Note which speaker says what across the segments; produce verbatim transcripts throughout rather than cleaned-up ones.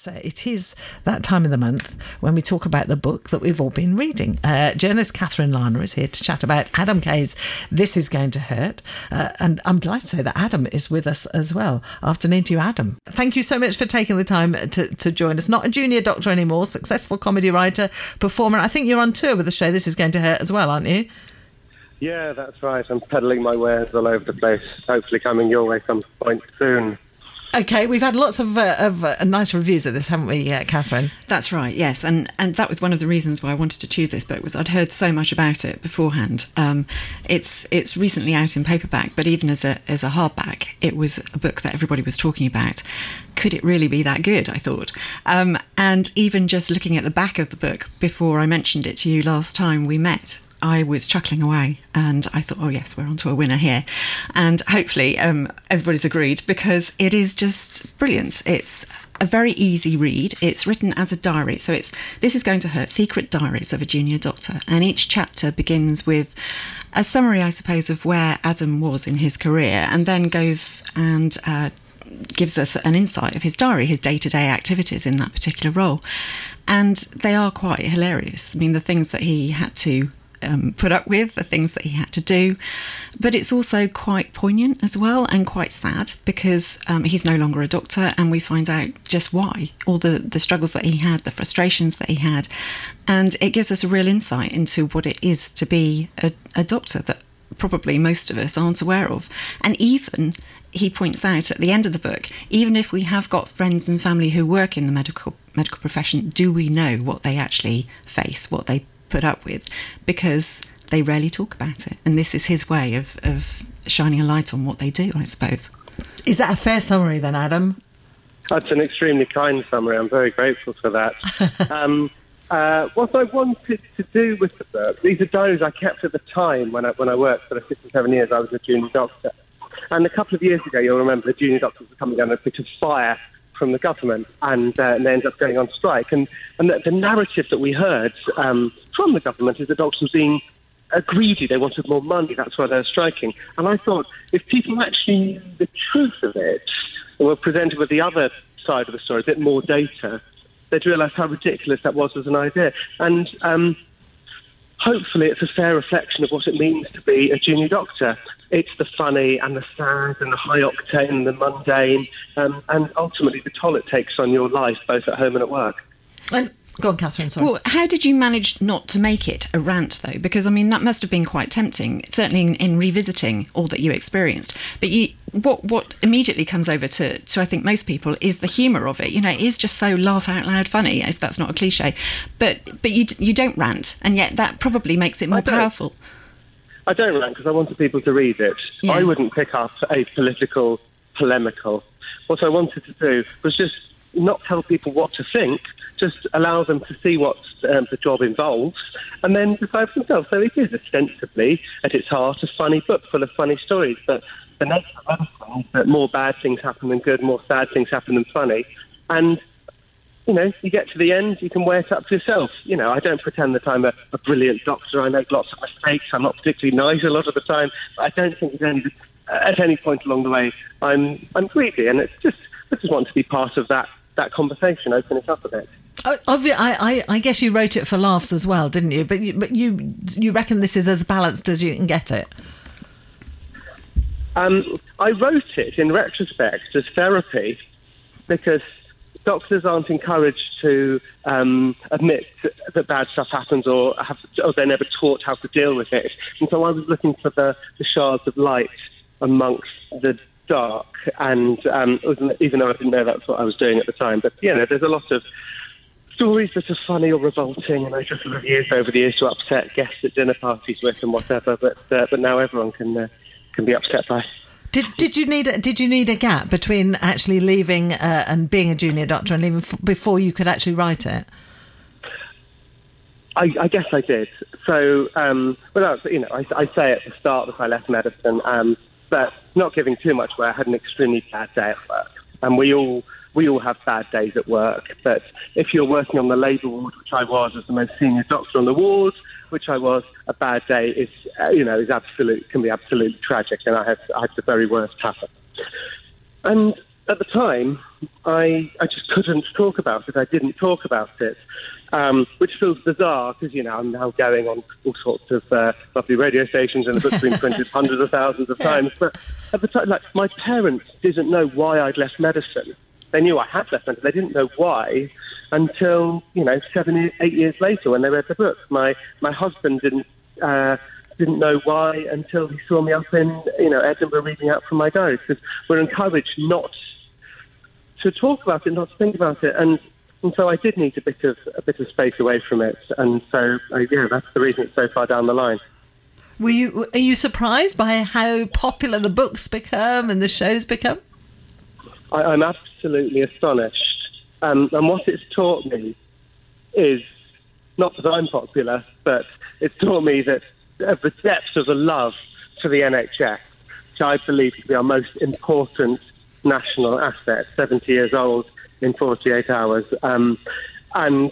Speaker 1: course, uh, it is that time of the month when we talk about the book that we've all been reading. Uh, journalist Catherine Lana is here to chat about Adam Kay's This Is Going to Hurt. Uh, and I'm delighted to say that Adam is with us as well. Afternoon to you, Adam. Thank you so much for taking the time to, to join us. Not a junior doctor anymore, successful comedy writer, performer. I think you're on tour with the show This Is Going to Hurt as well, aren't you?
Speaker 2: Yeah, that's right. I'm peddling my wares all over the place, hopefully coming your way some point soon.
Speaker 1: OK, we've had lots of, uh, of uh, nice reviews of this, haven't we, uh, Catherine?
Speaker 3: That's right, yes. And and that was one of the reasons why I wanted to choose this book, was I'd heard so much about it beforehand. Um, it's it's recently out in paperback, but even as a as a hardback, it was a book that everybody was talking about. Could it really be that good, I thought. Um, and even just looking at the back of the book before I mentioned it to you last time we met, I was chuckling away and I thought, oh yes, we're on to a winner here. And hopefully um, everybody's agreed, because it is just brilliant. It's a very easy read. It's written as a diary. So it's This Is Going to Hurt, Secret Diaries of a Junior Doctor. And each chapter begins with a summary, I suppose, of where Adam was in his career, and then goes and uh, gives us an insight of his diary, his day-to-day activities in that particular role. And they are quite hilarious. I mean, the things that he had to Um, put up with, the things that he had to do, but it's also quite poignant as well, and quite sad, because um, he's no longer a doctor, and we find out just why, all the the struggles that he had, the frustrations that he had, and it gives us a real insight into what it is to be a, a doctor that probably most of us aren't aware of. And even he points out at the end of the book, even if we have got friends and family who work in the medical medical profession, do we know what they actually face, what they put up with, because they rarely talk about it. And this is his way of, of shining a light on what they do, I suppose.
Speaker 1: Is that a fair summary then, Adam?
Speaker 2: That's an extremely kind summary. I'm very grateful for that. um, uh, what I wanted to do with the book, these are diaries I kept at the time when I, when I worked for the six or seven years I was a junior doctor. And a couple of years ago, you'll remember, the junior doctors were coming under a bit of fire from the government, and, uh, and they ended up going on strike. And, and the, the narrative that we heard um, from the government is the doctors were being uh, greedy. They wanted more money. That's why they were striking. And I thought, if people actually knew the truth of it and were presented with the other side of the story, a bit more data, they'd realise how ridiculous that was as an idea. And um, hopefully it's a fair reflection of what it means to be a junior doctor. It's the funny and the sad and the high octane and the mundane, um, and ultimately the toll it takes on your life, both at home and at work.
Speaker 1: And go on, Catherine, sorry.
Speaker 3: Well, how did you manage not to make it a rant, though? Because, I mean, that must have been quite tempting, certainly in, in revisiting all that you experienced. But you, what what immediately comes over to, to, I think, most people is the humour of it. You know, it is just so laugh-out-loud funny, if that's not a cliche. But but you you don't rant, and yet that probably makes it more powerful.
Speaker 2: I don't rant because I wanted people to read it. Yeah. I wouldn't pick up a political polemical. What I wanted to do was just not tell people what to think, just allow them to see what um, the job involves, and then decide for themselves. So it is ostensibly, at its heart, a funny book full of funny stories. But the nature of medicine is that more bad things happen than good, more sad things happen than funny. And you know, you get to the end, you can weigh it up to yourself. You know, I don't pretend that I'm a, a brilliant doctor. I make lots of mistakes. I'm not particularly nice a lot of the time. But I don't think at any, at any point along the way I'm I'm greedy. And it's just, I just want to be part of that, that conversation, open it up a bit.
Speaker 1: I, I, I guess you wrote it for laughs as well, didn't you? But you, but you, you reckon this is as balanced as you can get it?
Speaker 2: Um, I wrote it in retrospect as therapy, because doctors aren't encouraged to um, admit that bad stuff happens, or, have, or they're never taught how to deal with it. And so I was looking for the, the shards of light amongst the dark, and um, even though I didn't know that's what I was doing at the time. But, you know, there's a lot of stories that are funny or revolting, and I just sort of used over the years to upset guests at dinner parties with and whatever, but uh, but now everyone can uh, can be upset by.
Speaker 1: Did did you need a, did you need a gap between actually leaving uh, and being a junior doctor and leaving f- before you could actually write it?
Speaker 2: I, I guess I did. So, um, well, you know, I, I say at the start that I left medicine, um, but not giving too much away. I had an extremely bad day at work, and we all we all have bad days at work. But if you're working on the labour ward, which I was as the most senior doctor on the ward, which I was, a bad day is, uh, you know, is absolute, can be absolutely tragic, and I had, I had the very worst happen. And at the time, I I just couldn't talk about it. I didn't talk about it, um, which feels bizarre because, you know, I'm now going on all sorts of uh, lovely radio stations and the book's been printed hundreds of thousands of times. But at the time, like, my parents didn't know why I'd left medicine. They knew I had left medicine. They didn't know why until, you know, seven, eight years later when they read the book. My my husband didn't uh, didn't know why until he saw me up in, you know, Edinburgh reading out from my diary, because we're encouraged not to talk about it, not to think about it, and and so I did need a bit of a bit of space away from it, and so uh, yeah, that's the reason it's so far down the line.
Speaker 1: Were you are you surprised by how popular the books become and the shows become?
Speaker 2: I, I'm absolutely astonished, um, and what it's taught me is not that I'm popular, but it's taught me that of the depths of the love for the N H S, which I believe to be our most important national asset, seventy years old in forty-eight hours. Um, and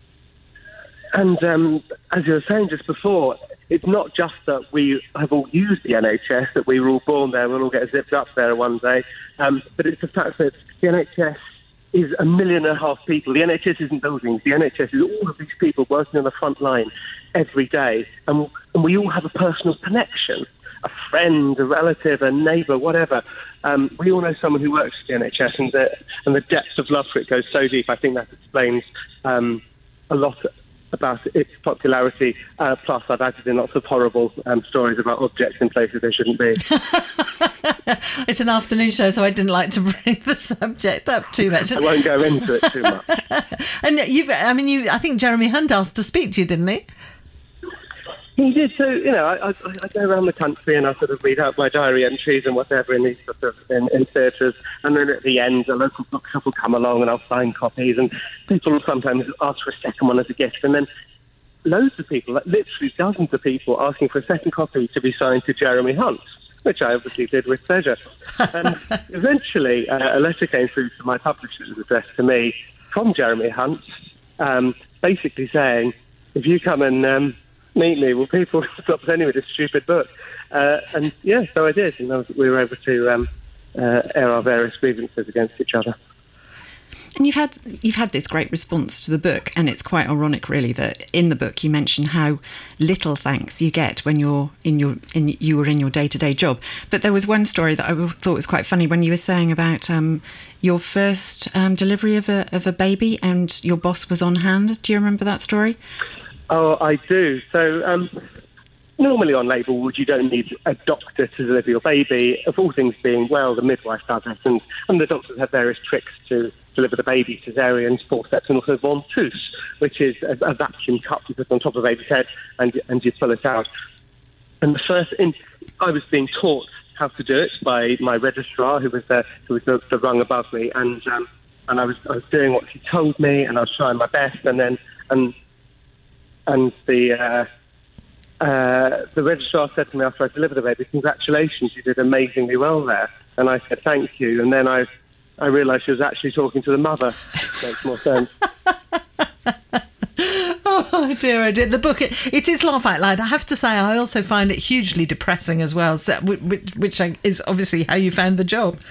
Speaker 2: and um, as you were saying just before, it's not just that we have all used the N H S, that we were all born there, we'll all get zipped up there one day, um, but it's the fact that the N H S is a million and a half people. The N H S isn't buildings. The N H S is all of these people working on the front line every day, and, and we all have a personal connection. A friend, a relative, a neighbour, whatever. Um, we all know someone who works at the N H S, and the, and the depth of love for it goes so deep. I think that explains um, a lot about its popularity. Uh, plus, I've added in lots of horrible um, stories about objects in places they shouldn't be.
Speaker 1: It's an afternoon show, so I didn't like to bring the subject up too much.
Speaker 2: I won't go into it too much.
Speaker 1: And you've, I mean, you. I think Jeremy Hunt asked to speak to you, didn't he?
Speaker 2: He did. So, you know, I, I, I go around the country and I sort of read out my diary entries and whatever in these sort of in, in theatres, and then at the end, a local bookshop will come along and I'll sign copies, and people will sometimes ask for a second one as a gift, and then loads of people, like literally dozens of people, asking for a second copy to be signed to Jeremy Hunt, which I obviously did with pleasure. And eventually, uh, a letter came through to my publisher, it was addressed to me from Jeremy Hunt, um, basically saying, if you come and um, meet me, will people stop sending me this stupid book? Uh, and yeah, so I did, and I was, we were able to um, uh, air our various grievances against each other.
Speaker 3: And you've had you've had this great response to the book, and it's quite ironic, really, that in the book you mention how little thanks you get when you're in your in you were in your day to day job. But there was one story that I thought was quite funny when you were saying about um, your first um, delivery of a of a baby, and your boss was on hand. Do you remember that story?
Speaker 2: Oh, I do. So um, normally on labour ward, you don't need a doctor to deliver your baby. Of all things being well, the midwife does it, and, and the doctors have various tricks to deliver the baby: cesareans, forceps, and also ventouse, which is a, a vacuum cup you put on top of the baby's head and, and you pull it out. And the first, in, I was being taught how to do it by my registrar, who was the, who was the, the rung above me, and um, and I was I was doing what he told me, and I was trying my best, and then and and the uh, uh, the registrar said to me after I delivered the baby, "Congratulations, you did amazingly well there." And I said, "Thank you." And then I I realised she was actually talking to the mother. Makes more sense.
Speaker 1: Oh dear, oh dear. The book, it, it is laugh out loud. I have to say, I also find it hugely depressing as well, so, which, which is obviously how you found the job.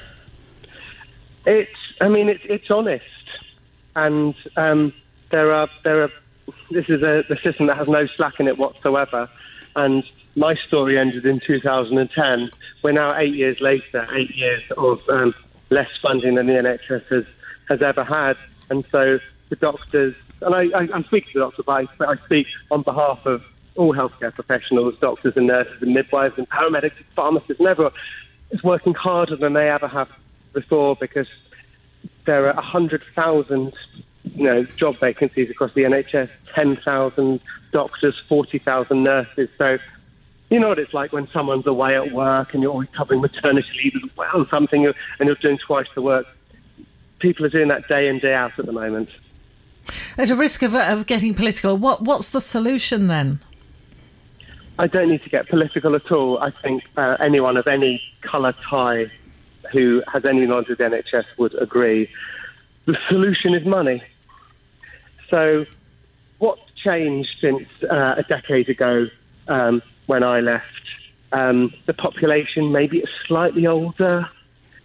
Speaker 2: It's, I mean, it's it's honest, and um, there are there are. This is a the system that has no slack in it whatsoever, and my story ended in two thousand ten. We're now eight years later, eight years of um, less funding than the N H S has, has ever had, and so the doctors, and I, I, I'm speaking to the doctor, but I, I speak on behalf of all healthcare professionals, doctors and nurses and midwives and paramedics and pharmacists, and everyone is working harder than they ever have before, because there are one hundred thousand you know, job vacancies across the N H S, ten thousand doctors, forty thousand nurses. So you know what it's like when someone's away at work and you're always covering maternity leave as well, something, and you're doing twice the work. People are doing that day in, day out at the moment.
Speaker 1: At a risk of, of getting political, what what's the solution then?
Speaker 2: I don't need to get political at all. I think uh, anyone of any colour tie who has any knowledge of the N H S would agree. The solution is money. So what's changed since uh, a decade ago um, when I left? Um, the population maybe is slightly older,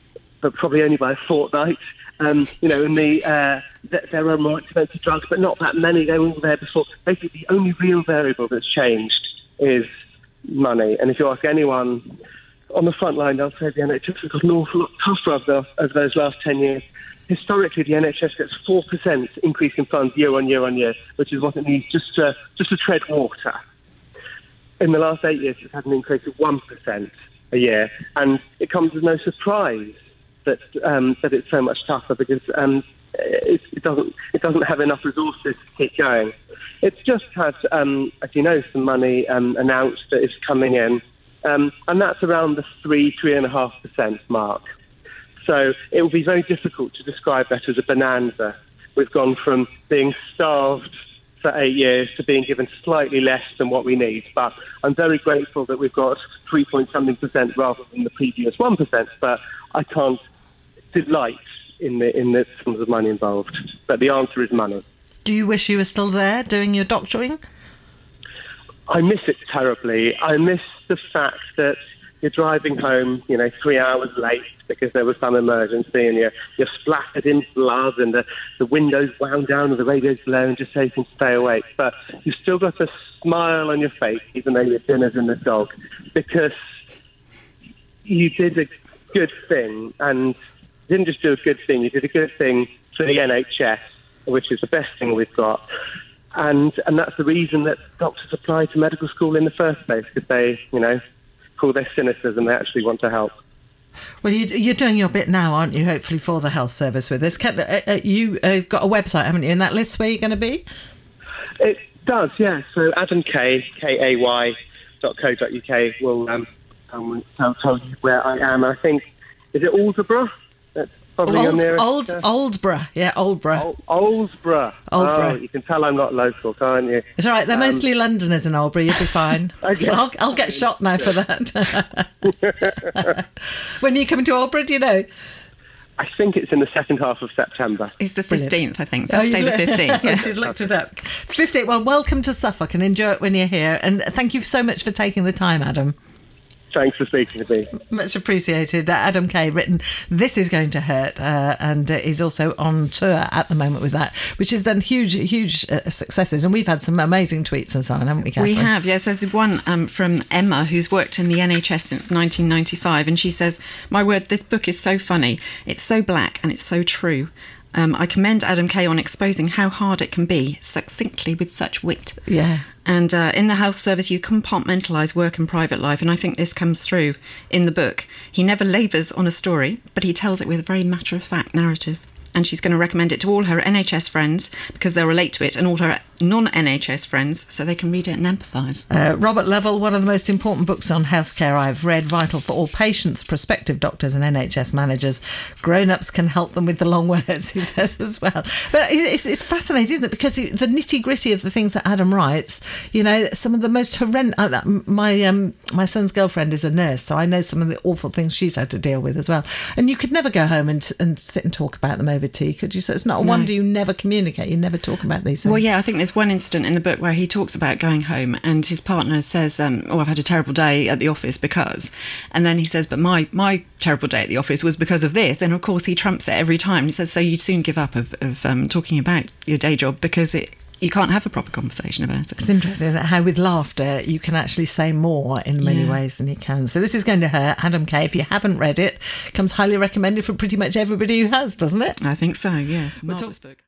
Speaker 2: but probably only by a fortnight. Um, you know, and the, uh, th- there are more expensive drugs, but not that many. They were all there before. Basically, the only real variable that's changed is money. And if you ask anyone on the front line, they'll say the N H S has got an awful lot tougher over, the, over those last ten years. Historically, the N H S gets four percent increase in funds year on year on year, which is what it needs just to, just to tread water. In the last eight years, it's had an increase of one percent a year, and it comes as no surprise that um, that it's so much tougher because um, it, it doesn't it doesn't have enough resources to keep going. It's just had, um, as you know, some money um, announced that is coming in, um, and that's around the three three and a half percent mark. So it will be very difficult to describe that as a bonanza. We've gone from being starved for eight years to being given slightly less than what we need. But I'm very grateful that we've got three point something percent rather than the previous one percent. But I can't delight in the in the sums of money involved. But the answer is money.
Speaker 1: Do you wish you were still there doing your doctoring?
Speaker 2: I miss it terribly. I miss the fact that you're driving home, you know, three hours late because there was some emergency, and you're, you're splattered in blood, and the, the windows wound down and the radio's blown just so you can stay awake. But you've still got a smile on your face, even though your dinner's in the dog, because you did a good thing, and you didn't just do a good thing, you did a good thing for the N H S, which is the best thing we've got. And and that's the reason that doctors apply to medical school in the first place, because they, you know, call their cynicism, they actually want to help.
Speaker 1: Well, you, you're doing your bit now, aren't you, hopefully, for the health service with this. Can, uh, uh, you've uh, got a website, haven't you, in that list where you're going to be?
Speaker 2: It does, yeah. So Adam Kay, K A Y dot co dot U K will um, um, tell, tell you where I am. I think, is it Aldeburgh? That's probably
Speaker 1: Old,
Speaker 2: your nearest.
Speaker 1: Old,
Speaker 2: uh,
Speaker 1: Oldborough, yeah, Oldborough.
Speaker 2: Old, Oldsborough.
Speaker 1: Oldborough.
Speaker 2: Oh, you can tell I'm not local, can't you?
Speaker 1: It's all right, they're
Speaker 2: Um,
Speaker 1: mostly Londoners in Albury, you'll be fine.
Speaker 2: Okay.
Speaker 1: So I'll, I'll get shot now for that. When are you coming to Albury, do you know?
Speaker 2: I think it's in the second half of September.
Speaker 3: It's the
Speaker 1: Brilliant.
Speaker 3: fifteenth, I think.
Speaker 1: Oh,
Speaker 3: Saturday
Speaker 1: you've
Speaker 3: the
Speaker 1: looked-
Speaker 3: fifteenth.
Speaker 1: Yeah, she's looked it up. fifteenth. Well, welcome to Suffolk and enjoy it when you're here. And thank you so much for taking the time, Adam.
Speaker 2: Thanks for speaking to me.
Speaker 1: Much appreciated. Uh, Adam Kay, written This Is Going to Hurt, uh, and uh, he's also on tour at the moment with that, which has done huge, huge uh, successes. And we've had some amazing tweets and so on, haven't we, Catherine?
Speaker 3: We have, yes. There's one um, from Emma, who's worked in the N H S since nineteen ninety-five, and she says, "My word, this book is so funny. It's so black and it's so true. Um, I commend Adam Kay on exposing how hard it can be, succinctly with such wit."
Speaker 1: Yeah.
Speaker 3: And uh, in the health service, you compartmentalise work and private life, and I think this comes through in the book. He never labours on a story, but he tells it with a very matter-of-fact narrative. And she's going to recommend it to all her N H S friends because they'll relate to it, and all her non-N H S friends so they can read it and empathise.
Speaker 1: Uh, Robert Lovell, one of the most important books on healthcare I've read, vital for all patients, prospective doctors and N H S managers. Grown-ups can help them with the long words, he said as well. But it's, it's fascinating, isn't it? Because the nitty-gritty of the things that Adam writes, you know, some of the most horrendous... Uh, my, um, my son's girlfriend is a nurse, so I know some of the awful things she's had to deal with as well. And you could never go home and, and sit and talk about them over tea, could you? So it's not a
Speaker 3: No.
Speaker 1: wonder you never communicate, you never talk about these things.
Speaker 3: Well, yeah, I think there's one incident in the book where he talks about going home and his partner says, um, oh, I've had a terrible day at the office because... And then he says, but my, my terrible day at the office was because of this. And, of course, he trumps it every time. He says, so you'd soon give up of, of um, talking about your day job because it you can't have a proper conversation about it.
Speaker 1: It's interesting, isn't it, how with laughter you can actually say more in many
Speaker 3: Yeah.
Speaker 1: ways than you can. So This Is Going to Hurt, Adam Kay. If you haven't read it, comes highly recommended for pretty much everybody who has, doesn't it?
Speaker 3: I think so, yes. Marvellous book.